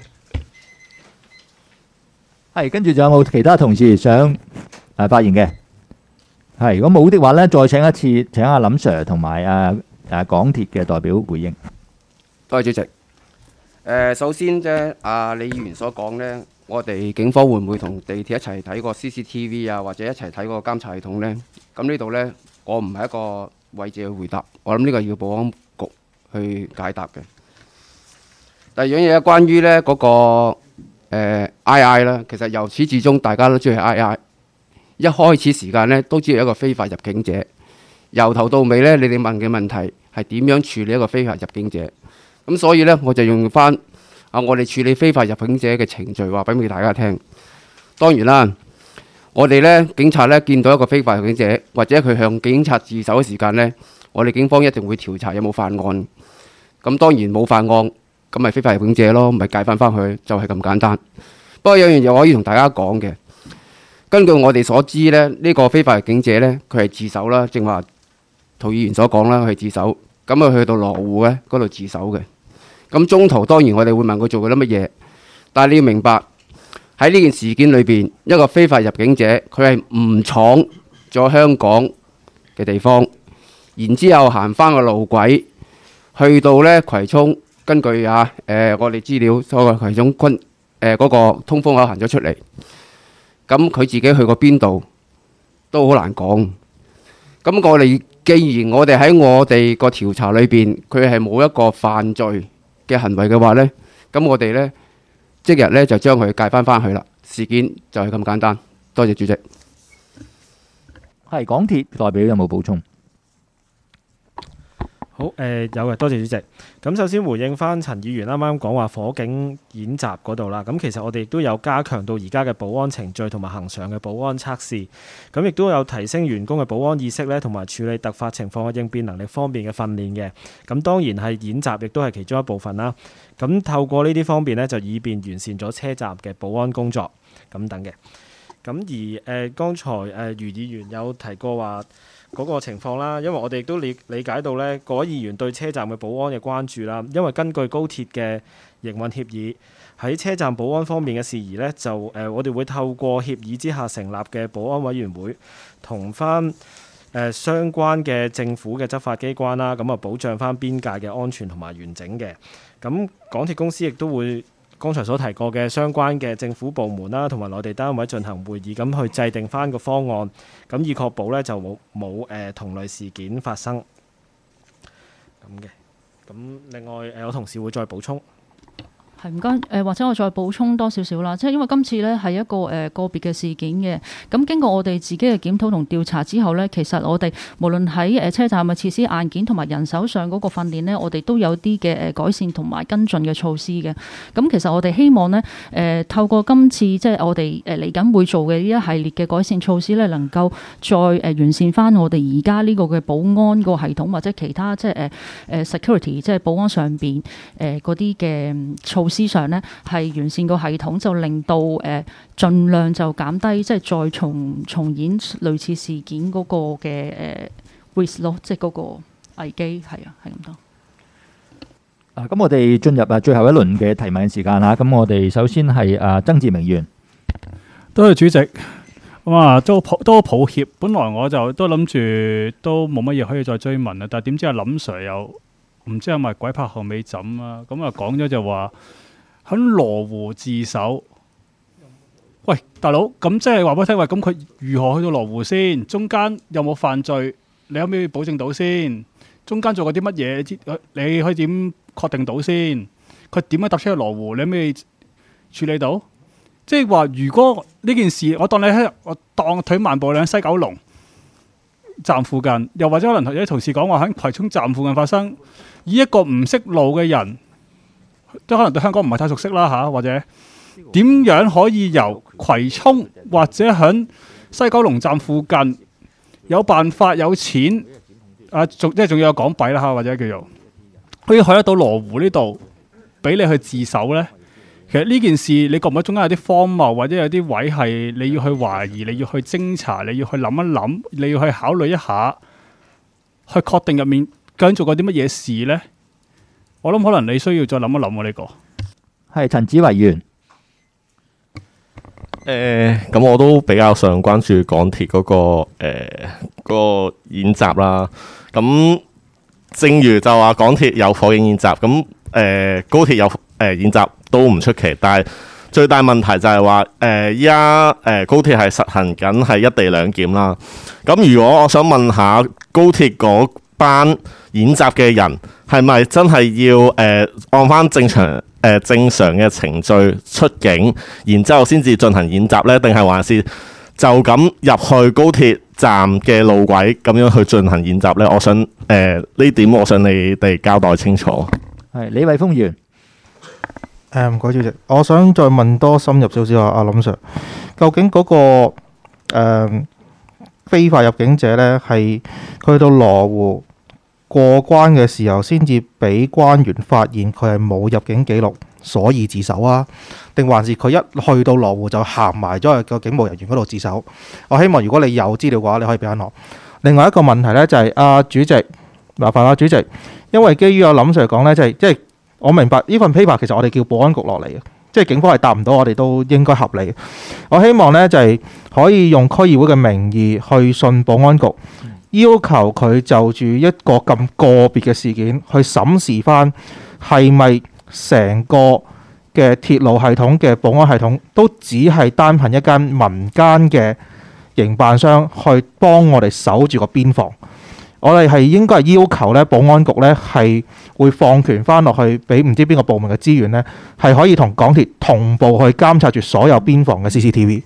係跟住仲有冇其他同事想誒發言嘅？係，如果冇的話咧，再請一次請阿林 Sir 同埋啊誒港鐵嘅代表回應。 多謝主席。誒，首先啫，阿李議員所講呢，我哋警方會唔會同地鐵一齊睇個 C C T V 啊，或者一齊睇個監察系統呢？咁呢度呢，我唔係一個位置去回答，我諗呢個要保安局去解答嘅。第二樣嘢關於呢嗰個誒 I I 啦，其實由始至終大家都中意 I I。一開始時間咧都知係一個非法入境者，由頭到尾咧，你哋問嘅問題係點樣處理一個非法入境者？咁所以咧，我就用翻啊，我哋處理非法入境者嘅程序話俾俾大家聽。當然啦，我哋咧警察咧見到一個非法入境者，或者佢向警察自首嘅時間咧，我哋警方一定會調查有冇犯案。咁當然冇犯案，咁咪非法入境者咯，咪解返翻去就係咁簡單。不過有樣嘢我可以同大家講嘅。根據我哋所知咧，呢、這個非法入境者咧，佢係自首啦，正話涂議員所講啦，佢係自首，咁啊去到羅湖咧嗰度自首嘅。咁中途當然我哋會問佢做過啲乜嘢，但係你要明白喺呢件事件裏邊，一個非法入境者佢係誤闖咗香港嘅地方，然之後行翻個路軌，去到咧葵涌，根據啊誒、呃、我哋資料所謂葵涌軍誒嗰個通風口行咗出嚟。咁佢自己去過邊度都好難講。咁我哋既然我哋喺我哋個調查裏邊，佢係冇一個犯罪嘅行為嘅話呢，咁我哋呢即日呢就將佢介翻翻去啦。事件就係咁簡單。多謝主席。 係港鐵代表有冇補充？ 好誒、呃，有嘅，多謝主席。咁首先回應翻陳議員啱啱講話火警演習嗰度啦。咁其實我哋亦都有加強到而家嘅保安程序同埋恆常嘅保安測試。咁亦都有提升員工嘅保安意識咧，同埋處理突發情況嘅應變能力方面嘅訓練嘅。咁當然係演習，亦都係其中一部分啦。咁透過呢啲方面呢，就以便完善咗車站嘅保安工作咁等嘅。咁而誒、呃，剛才誒、呃、余議員有提過話嗰個情況啦，因為我哋都理理解到呢各位議員對車站嘅保安嘅關注啦。因為根據高鐵嘅營運協議，喺車站保安方面嘅事宜呢，就誒、呃、我哋會透過協議之下成立嘅保安委員會，同翻誒相關嘅政府嘅執法機關啦，咁啊保障翻邊界嘅安全同埋完整嘅。咁港鐵公司亦都會剛才所提過嘅相關嘅政府部門啦，同埋內地單位進行會議，咁去制定翻個方案，咁以確保呢就冇冇誒同類事件發生咁嘅。咁另外誒，有同事會再補充。 係唔該誒，或者我再補充多少少啦，即係因為今次呢係一個誒、呃、個別嘅事件嘅，咁經過我哋自己嘅檢討同調查之後呢，其實我哋無論喺誒車站嘅設施硬件同埋人手上嗰個訓練呢，我哋都有啲嘅誒改善同埋跟進嘅措施嘅。咁其實我哋希望呢，誒、呃、透過今次即係我哋誒嚟緊會做嘅呢一系列嘅改善措施呢，能夠再誒完善翻我哋而家呢個嘅保安個系統或者其他即係誒誒 security 即係保安上邊誒嗰啲嘅措施。思想呢係完善個系統，就令到誒、呃、盡量就減低即係再重重演類似事件嗰個嘅誒 risk 咯，即係嗰個危機係啊，係咁多。 啊，咁我哋進入啊最後一輪嘅提問時間啦。咁我哋首先係啊曾志明議員， 多謝主席。咁啊都抱都抱歉，本來我就都諗住都冇乜嘢可以再追問啦，但係點知阿林 Sir 又唔知係咪鬼拍後尾枕啊？咁啊講咗就話喺羅湖自首。喂，大佬，咁即係話俾我聽，喂，咁佢如何去到羅湖先？中間有冇犯罪？你可唔可以保證到先？中間做過啲乜嘢？你可以點確定到先？佢點樣搭車去羅湖？你可唔可以處理到？即係話，如果呢件事，我當你喺我當腿漫步喺西九龍站附近，又或者可能同啲同事講話喺葵涌站附近發生，以一個唔識路嘅人，即係可能對香港唔係太熟悉啦嚇，或者點樣可以由葵涌或者喺西九龍站附近有辦法有錢啊？仲即係仲要有港幣啦嚇，或者叫做可以去得到羅湖呢度，俾你去自首呢？其實呢件事你覺唔覺得中間有啲荒謬，或者有啲位係你要去懷疑，你要去偵查，你要去諗一諗，你要去考慮一下，去確定入面究竟做過啲乜嘢事呢？我諗可能你需要再諗一諗喎呢個。 係陳子維議員。 誒，咁、呃、我都比較上關注港鐵嗰、那個誒、呃那個演習啦。咁正如就話港鐵有火警演習，咁誒、呃、高鐵有誒、呃、演習都唔出奇。但係最大問題就係話誒依家誒高鐵係實行緊係一地兩檢啦。咁如果我想問下高鐵嗰班演習嘅人係咪真係要誒、呃、按翻正常誒、呃、正常嘅程序出境，然之後先至進行演習呢？定係還是就咁入去高鐵站嘅路軌咁樣去進行演習呢？我想誒呢、呃、點，我想你哋交代清楚。 係李偉峰議員。 誒唔該，主席，我想再問多深入少少啊，阿林 Sir， 究竟嗰、那個、呃、非法入境者呢，係去到羅湖過關嘅時候，先至俾關員發現佢係冇入境記錄，所以自首啊？定還是佢一去到羅湖就行埋咗去個警務人員嗰度自首？我希望如果你有資料嘅話，你可以俾翻我。另外一個問題呢，就係、是、阿、啊、主席，麻煩阿、啊、主席，因為基於阿林 Sir 講呢，即係即係我明白呢份 paper 其實我哋叫保安局落嚟嘅，即係警方係答唔到我哋都應該合理。我希望呢，就係、是、可以用區議會嘅名義去信保安局，要求佢就住一個咁個別嘅事件去審視翻係咪成個嘅鐵路系統嘅保安系統都只係單憑一間民間嘅營辦商去幫我哋守住個邊防。我哋係應該係要求咧，保安局咧係會放權翻落去，俾唔知邊個部門嘅資源咧，係可以同港鐵同步去監察住所有邊防嘅 C C T V。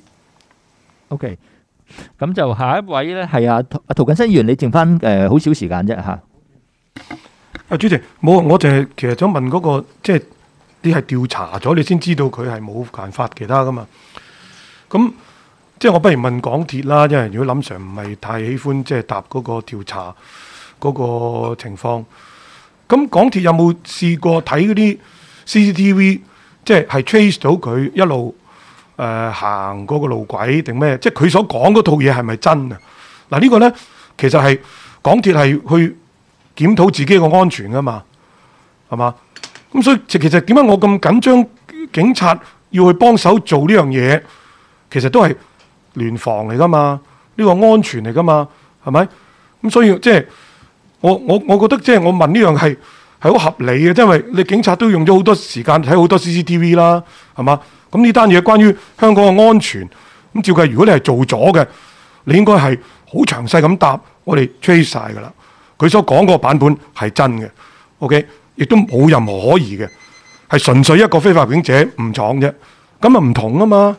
OK，咁就下一位咧係阿阿涂謹申議員，你剩翻誒好少時間啫嚇。 啊，主席，冇，我就係其實想問嗰、那個，即係你係調查咗，你先知道佢係冇犯法其他噶嘛？咁即係我不如問港鐵啦，因為如果林 Sir 唔係太喜歡即係答嗰個調查嗰個情況，咁港鐵有冇試過睇嗰啲 C C T V， 即係係 trace 到佢一路誒、呃、行嗰個路軌定咩？即係佢所講嗰套嘢係咪真啊？嗱、這個、呢個咧其實係港鐵係去檢討自己個安全噶嘛，係嘛？咁所以其實點解我咁緊張警察要去幫手做呢樣嘢？其實都係聯防嚟噶嘛，呢、這個安全嚟噶嘛，係咪？咁所以即係我我我覺得即係我問呢樣係係好合理嘅，因為你警察都用咗好多時間睇好多 C C T V 啦，係嘛？咁呢單嘢關於香港嘅安全，咁照計如果你係做咗嘅，你應該係好詳細咁答，我哋 trace 晒噶啦。佢所講嗰個版本係真嘅 ，OK， 亦都冇任何可疑嘅，係純粹一個非法入境者誤闖啫，咁啊唔同啊嘛。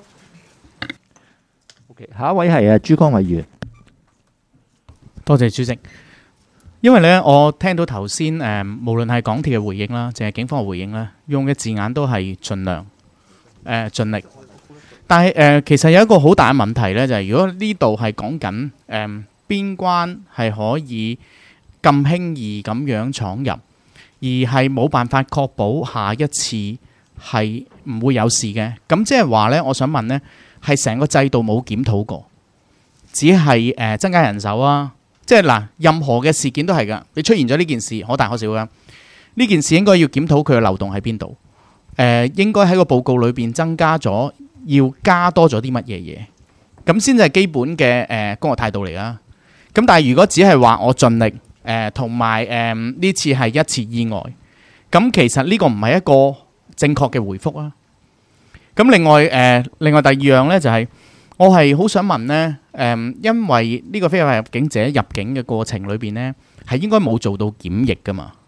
OK， 下一位係啊朱江偉議員。 多謝主席。因為咧，我聽到頭先誒，無論係港鐵嘅回應啦，淨係警方嘅回應啦，用嘅字眼都係盡量誒、呃、盡力。但係誒、呃，其實有一個好大嘅問題咧，就係、是、如果呢度係講緊誒邊關係可以咁輕易咁樣闖入，而係冇辦法確保下一次係唔會有事嘅。咁即係話咧，我想問咧，係成個制度冇檢討過，只係誒、呃、增加人手啊？即係嗱，任何嘅事件都係噶，你出現咗呢件事，可大可小噶。呢件事應該要檢討佢嘅漏洞喺邊度？誒、呃，應該喺個報告裏邊增加咗，要加多咗啲乜嘢嘢，咁先至係基本嘅誒工作態度嚟啦。咁但係如果只係話我盡力誒同埋誒呢次係一次意外。咁其實呢個唔係一個正確嘅回覆啊。咁另外誒、呃，另外第二樣咧就係、是、我係好想問咧，誒、呃，因為呢個非法入境者入境嘅過程裏邊咧，係應該冇做到檢疫噶嘛？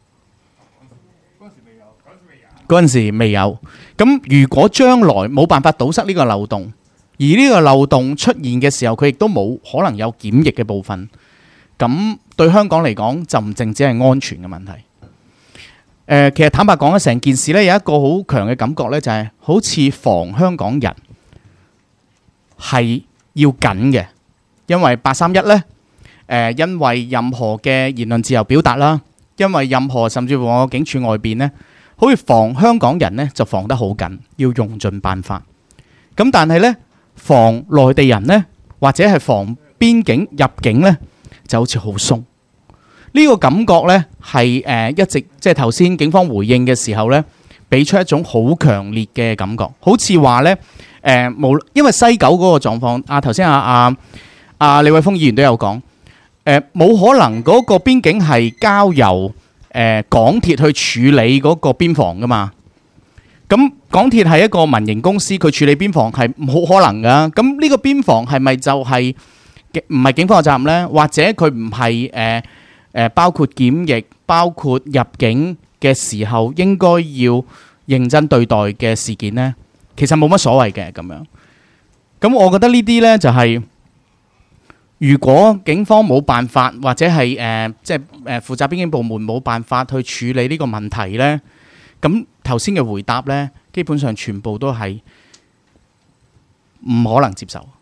嗰陣時未有。咁如果將來冇辦法堵塞呢個漏洞，而呢個漏洞出現嘅時候，佢亦都冇可能有檢疫嘅部分，咁對香港嚟講就唔淨止係安全嘅問題。誒、呃，其實坦白講咧，成件事咧有一個好強嘅感覺咧，就係好似防香港人係要緊嘅，因為八三一咧，誒、呃，因為任何嘅言論自由表達啦，因為任何甚至乎我警署外邊咧，好似防香港人咧就防得好緊，要用盡辦法。咁但係咧，防內地人咧，或者係防邊境入境咧，就好似好鬆。呢個感覺呢係誒一直即係頭先警方回應嘅時候呢，俾出一種好強烈嘅感覺，好似話呢誒冇，因為西九嗰個狀況，啊頭先阿阿阿李偉峰議員都有講，誒冇可能嗰個邊境係交由誒港鐵去處理嗰個邊防噶嘛。咁港鐵係一個民營公司，佢處理邊防係冇可能噶。咁呢個邊防係咪就係唔係警方嘅責任呢？或者佢唔係誒？誒包括檢疫、包括入境嘅時候，應該要認真對待嘅事件呢，其實冇乜所謂嘅咁樣。咁我覺得呢啲呢，就係、是，如果警方冇辦法，或者係誒即係誒負責邊境部門冇辦法去處理呢個問題呢，咁頭先嘅回答呢，基本上全部都係唔可能接受。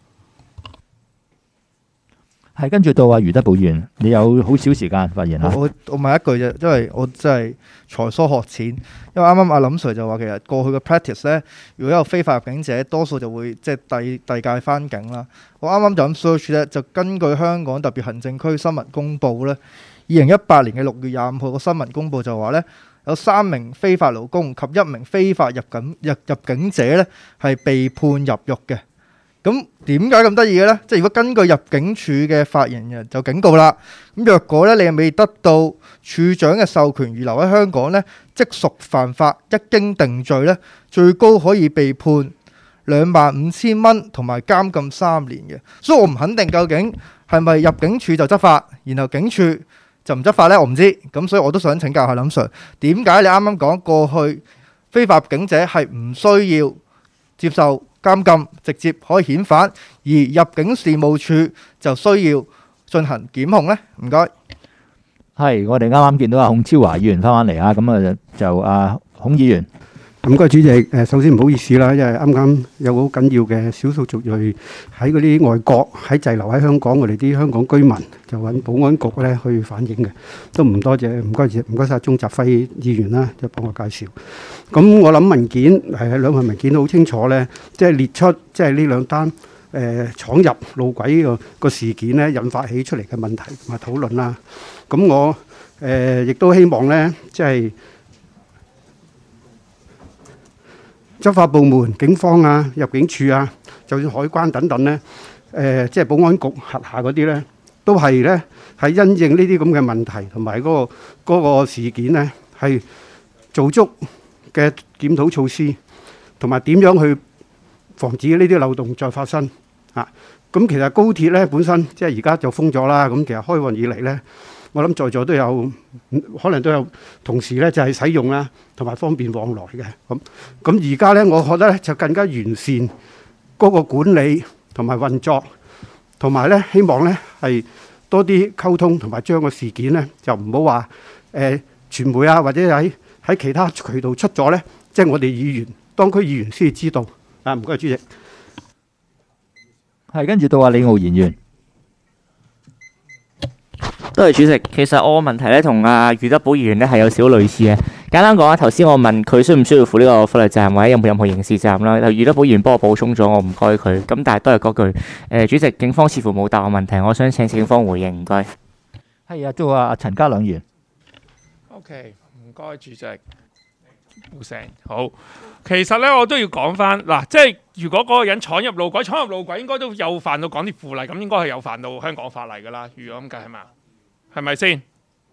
係跟住到阿余德寶議員，你有好少時間發言嚇。 我我問一句啫，因為我真係才疏學淺。因為啱啱阿林 Sir 就話，其實過去嘅 practice 咧，如果有非法入境者，多數就會即係遞遞解翻境啦。我啱啱就咁 search 咧，就根據香港特別行政區新聞公佈咧，二零一八年嘅六月廿五號個新聞公佈就話咧，有三名非法勞工及一名非法入境入入境者咧係被判入獄嘅。咁點解咁得意嘅呢？即係如果根據入境處嘅發言人就警告啦，咁若果咧你係未得到處長嘅授權而留喺香港呢，即屬犯法，一經定罪呢，最高可以被判兩萬五千蚊同埋監禁三年嘅。所以我唔肯定究竟係咪入境處就執法，然後警署就唔執法呢？我唔知。咁所以我都想請教下林 Sir，點解你啱啱講過去非法入境者係唔需要接受監禁，直接可以遣返，而入境事務處就需要進行檢控呢？唔該。 係，我哋啱啱見到阿孔超華議員翻返嚟啊，咁啊就阿孔議員。 唔該，主席。誒，首先唔好意思啦，因為啱啱有個好緊要嘅少數族裔喺嗰啲外國喺滯留喺香港，我哋啲香港居民就揾保安局咧去反映嘅，都唔多謝，唔該唔該曬鐘澤輝議員啦，就幫我介紹。咁我諗文件係兩份文件都好清楚咧，即係列出即係呢兩單誒闖入路軌個個事件咧引發起出嚟嘅問題同埋討論啦。咁我誒亦都希望咧，即係執法部門、警方啊、入境處啊，就算海關等等咧，誒即係保安局轄下嗰啲咧，都係咧係因應呢啲咁嘅問題同埋嗰個嗰個事件咧，係做足嘅檢討措施，同埋點樣去防止呢啲漏洞再發生啊！咁其實高鐵咧本身即係而家就封咗啦，咁其實開運以嚟咧，我諗在座都有可能都有同事咧就係使用啦，同埋方便往來嘅。咁咁而家咧，我覺得咧就更加完善嗰個管理同埋運作，同埋咧希望咧係多啲溝通，同埋將個事件咧就唔好話誒傳媒啊，或者喺喺其他渠道出咗咧，即係我哋議員當區議員先至知道。啊，唔該，主席。 係跟住到阿李傲賢議員。 多謝主席。其實我個問題咧同阿余德寶議員咧係有少類似嘅。簡單講啊，頭先我問佢需唔需要負呢個法律責任或者有冇任何刑事責任啦。余德寶議員幫我補充咗，我唔該佢。咁但係都係嗰句，誒主席，警方似乎冇答我問題，我想請警方回應，唔該。 係啊，做阿陳家兩員。 OK，唔該主席。冇聲，好。其實咧，我都要講翻嗱，即係如果嗰個人闖入路軌，闖入路軌應該都有犯到港鐵附例，咁應該係有犯到香港法例噶啦。如果咁計係嘛，係咪先？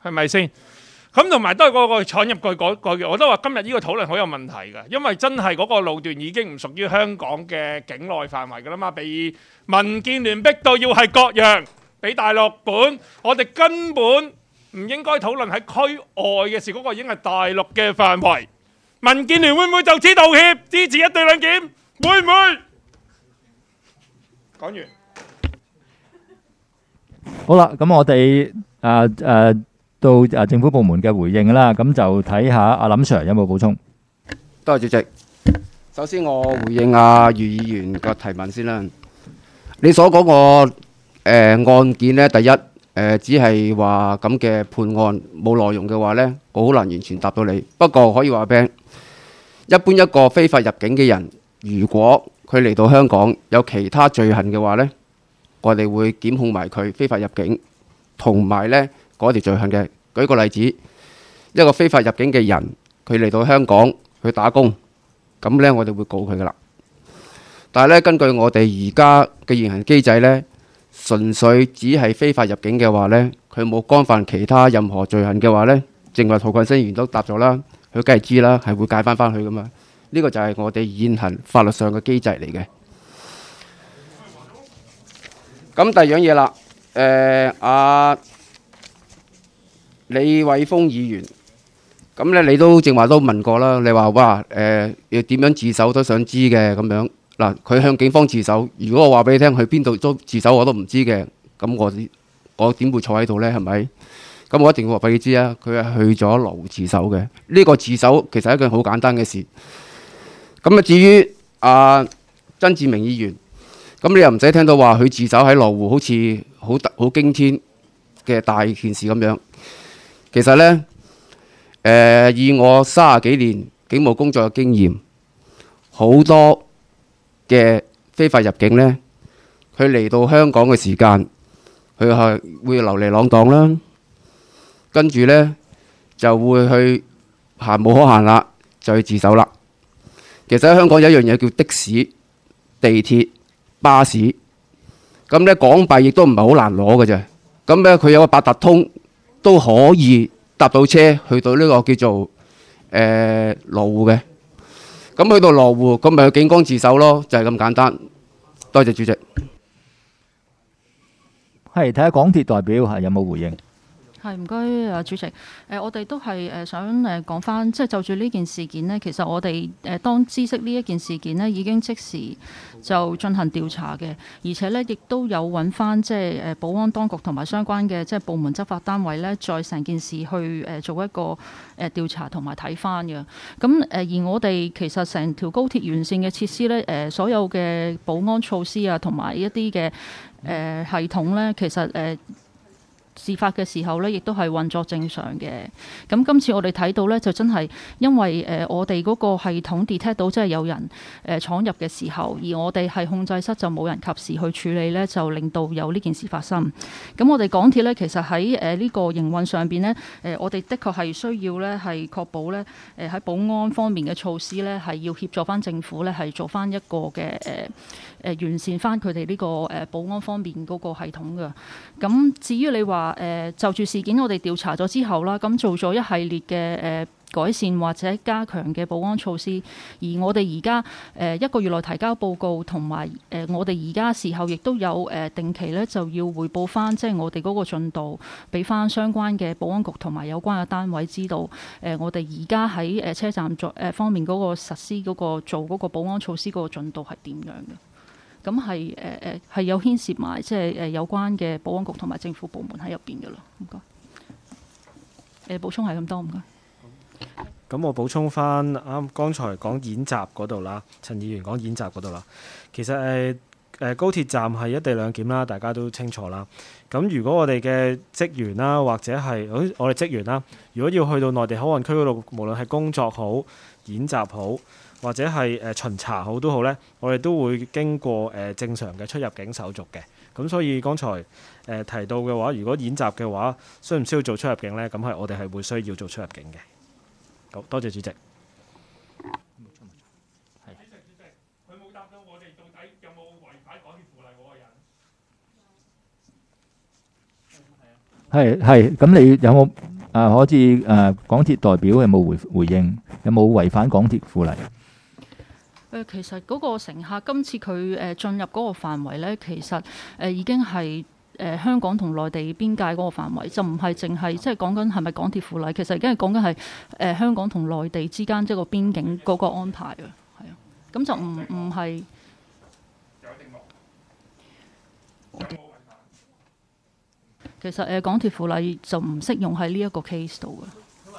係咪先？咁同埋都係嗰個闖入句嗰句，我都話今日呢個討論好有問題㗎，因為真係嗰個路段已經唔屬於香港嘅境內範圍㗎啦嘛，被民建聯逼到要係割讓俾大陸管，我哋根本唔應該討論喺區外嘅事，嗰個已經係大陸嘅範圍。民建聯會唔會就此道歉，支持一地兩檢？會唔會？講完。 好啦，咁我哋誒誒到誒政府部門嘅回應啦，咁就睇下阿林 Sir 有冇補充。 多謝主席。首先我回應阿余議員個提問先啦。你所講個誒案件呢，第一誒只係話咁嘅判案冇內容嘅話呢，我好難完全答到你。不過可以話俾你聽，一般一個非法入境嘅人，如果佢嚟到香港有其他罪行嘅話呢，我哋會檢控埋佢非法入境，同埋呢嗰條罪行嘅。舉個例子，一個非法入境嘅人，佢嚟到香港去打工，咁呢我哋會告佢噶啦。但係呢，根據我哋而家嘅現行機制呢，純粹只係非法入境嘅話呢，佢冇干犯其他任何罪行嘅話呢，正話涂謹申議員都答咗啦，佢梗係知啦，係會解翻翻去噶嘛。呢個就係我哋現行法律上嘅機制嚟嘅。咁第二樣嘢啦，誒阿李偉峰議員，咁咧你都正話都問過啦，你話哇誒要點樣自首都想知嘅咁樣。嗱，佢向警方自首，如果我話俾你聽去邊度都自首我都唔知嘅，咁我我點會坐喺度呢？係咪？咁我一定要話俾你知啊，佢係去咗羅湖自首嘅。呢個自首其實係一件好簡單嘅事。咁啊，至於阿曾志明議員，咁你又唔使聽到話佢自首喺羅湖好似好特好驚天嘅大件事咁樣。其實呢，誒、呃、以我三十幾年警務工作嘅經驗，好多嘅非法入境呢，佢嚟到香港嘅時間，佢係會流離浪蕩啦，跟住呢，就會去行冇可行啦，就去自首啦。其實喺香港有一樣嘢叫的士、地鐵、巴士，咁呢港幣亦都唔係好難攞嘅啫。咁呢佢有個八達通都可以搭到車去到呢個叫做誒羅湖嘅。咁去到羅湖，咁咪去警崗自首咯，就係咁簡單。多謝主席。 係睇下港鐵代表係有冇回應。 係唔該啊，主席。誒、呃，我哋都係誒想誒講翻，即係就住呢件事件呢，其實我哋誒、呃、當知悉呢一件事件呢，已經即時就進行調查嘅，而且呢亦都有揾翻即係誒保安當局同埋相關嘅即係部門執法單位呢，再成件事去誒做一個誒調查同埋睇翻嘅。咁誒而我哋其實成條高鐵完善嘅設施呢，誒、呃、所有嘅保安措施啊，同埋一啲嘅誒系統呢，其實誒。呃事發嘅時候呢，亦都係運作正常嘅。咁今次我哋睇到呢，就真係因為誒、呃、我哋嗰個系統 detect 到，即係有人誒、呃、闖入嘅時候，而我哋係控制室就冇人及時去處理呢，就令到有呢件事發生。咁我哋港鐵呢，其實喺誒呢個營運上邊呢，誒、呃、我哋的確係需要呢，係確保呢，誒、呃、喺保安方面嘅措施呢，係要協助翻政府呢，係做翻一個嘅誒誒完善翻佢哋呢個誒保安方面嗰個系統嘅。咁至於你話，誒、呃、就住事件，我哋調查咗之後啦，咁做咗一系列嘅誒、呃、改善或者加強嘅保安措施。而我哋而家誒一個月內提交報告，同埋誒我哋而家時候亦都有誒、呃、定期咧，就要彙報翻即係我哋嗰個進度，俾翻相關嘅保安局同埋有關嘅單位知道。誒、呃、我哋而家喺誒車站做誒方面嗰個實施嗰個做嗰個保安措施嗰個進度係點樣嘅？咁係誒誒係有牽涉埋即係誒有關嘅保安局同埋政府部門喺入邊嘅咯，唔該。誒補充係咁多，唔該。 咁我補充翻啱剛才講演習嗰度啦，陳議員講演習嗰度啦。其實誒誒高鐵站係一地兩檢啦，大家都清楚啦。咁如果我哋嘅職員啦，或者係我哋職員啦，如果要去到內地口岸區嗰度，無論係工作好、演習好，或者係誒巡查好都好呢，我哋都會經過誒正常嘅出入境手續嘅。咁所以剛才誒提到嘅話，如果演習嘅話，需唔需要做出入境呢？咁係我哋係會需要做出入境嘅。好多謝主席。 佢冇答到我哋到底有冇違反港鐵附例嗰個人。 係係，咁你有冇啊，好似誒港鐵代表有冇回回應？有冇違反港鐵附例？ 誒，其實嗰個乘客今次佢誒進入嗰個範圍咧，其實誒已經係誒香港同內地邊界嗰個範圍，就唔係淨係即係講緊係咪港鐵附例，其實已經係講緊係誒香港同內地之間即係個邊境嗰個安排嘅，係啊，咁就唔唔係。其實誒港鐵附例就唔適用喺呢一個 case 度嘅。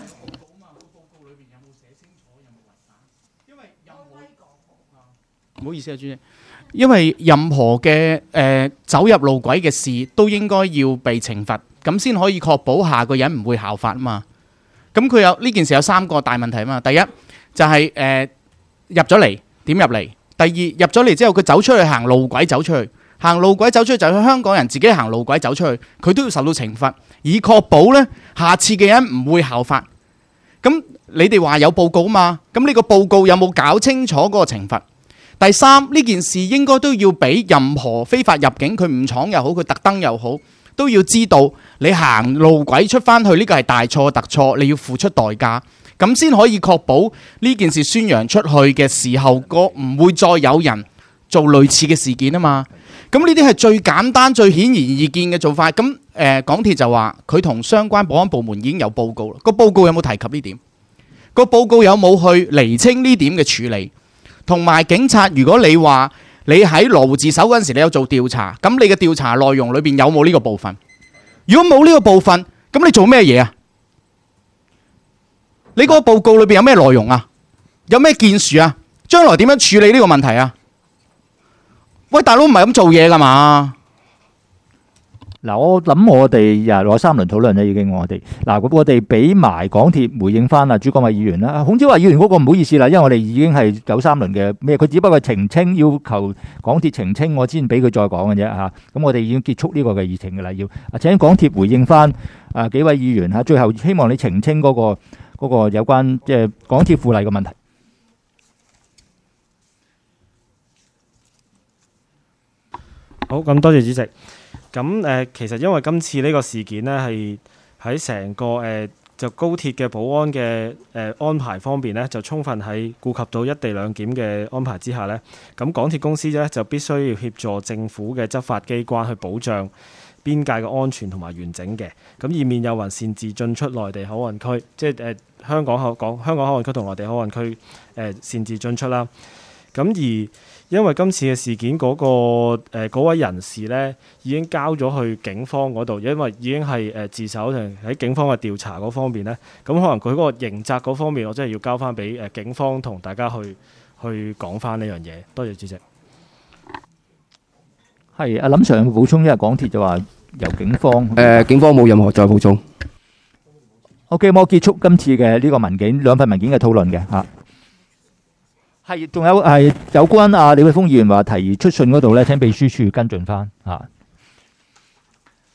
唔好意思啊，主席，因為任何嘅誒、呃、走入路軌嘅事都應該要被懲罰，咁先可以確保下個人唔會效法啊嘛。咁佢有呢件事有三個大問題啊嘛。第一就係、是、誒、呃、入咗嚟點入嚟？第二入咗嚟之後佢走出去行路軌走出去。行路軌走出去就係香港人自己行路軌走出去，佢都要受到懲罰，以確保呢下次嘅人唔會效法。咁你哋話有報告嘛？咁呢個報告有冇搞清楚嗰個懲罰？第三，呢件事應該都要俾任何非法入境，佢誤闖又好，佢特登又好，都要知道你行路軌出翻去呢個係大錯特錯，你要付出代價，咁先可以確保呢件事宣揚出去嘅時候，個唔會再有人做類似嘅事件啊嘛。咁呢啲係最簡單、最顯而易見嘅做法。咁誒、呃，港鐵就話佢同相關保安部門已經有報告啦。個報告有冇提及呢點？個報告有冇去釐清呢點嘅處理？同埋警察，如果你話你喺羅湖自首嗰陣時，你有做調查，咁你嘅調查內容裏邊有冇呢個部分？如果冇呢個部分，咁你做咩嘢啊？你嗰個報告裏邊有咩內容啊？有咩建樹啊？將來點樣處理呢個問題啊？喂，大佬唔係咁做嘢噶嘛？ 嗱，我諗我哋又攞三輪討論啦，已經我哋嗱，我哋俾埋港鐵回應翻啊，朱國偉議員啦，孔子華議員嗰個唔好意思啦，因為我哋已經係九三輪嘅咩，佢只不過澄清要求港鐵澄清，我先俾佢再講嘅啫嚇。咁我哋已經結束呢個嘅議程嘅啦，要啊請港鐵回應翻啊幾位議員嚇，最後希望你澄清嗰個嗰個有關即係港鐵附例嘅問題。 好，咁多謝主席。咁誒、呃，其實因為今次呢個事件呢，係喺成個誒、呃、就高鐵嘅保安嘅誒、呃、安排方面呢，就充分喺顧及到一地兩檢嘅安排之下呢，咁港鐵公司呢，就必須要協助政府嘅執法機關去保障邊界嘅安全同埋完整嘅，咁以免有人擅自進出內地口岸區，即係誒、呃、香港口港香港口岸區同內地口岸區誒、呃、擅自進出啦。咁而因為今次嘅事件嗰、嗰個誒嗰、呃、位人士呢已經交咗去警方嗰度，因為已經係誒自首同喺警方嘅調查嗰方面呢，咁可能佢嗰個刑責嗰方面，我真係要交翻俾誒警方同大家去去講翻呢樣嘢。多謝主席。 係阿林 Sir 有冇補充？因為港鐵就話由警方誒、呃，警方冇任何再補充。 OK，我結束今次嘅呢個文件兩份文件嘅討論嘅嚇。係，仲有係有關阿李偉峰議員話提出信嗰度咧，請秘書處跟進翻嚇。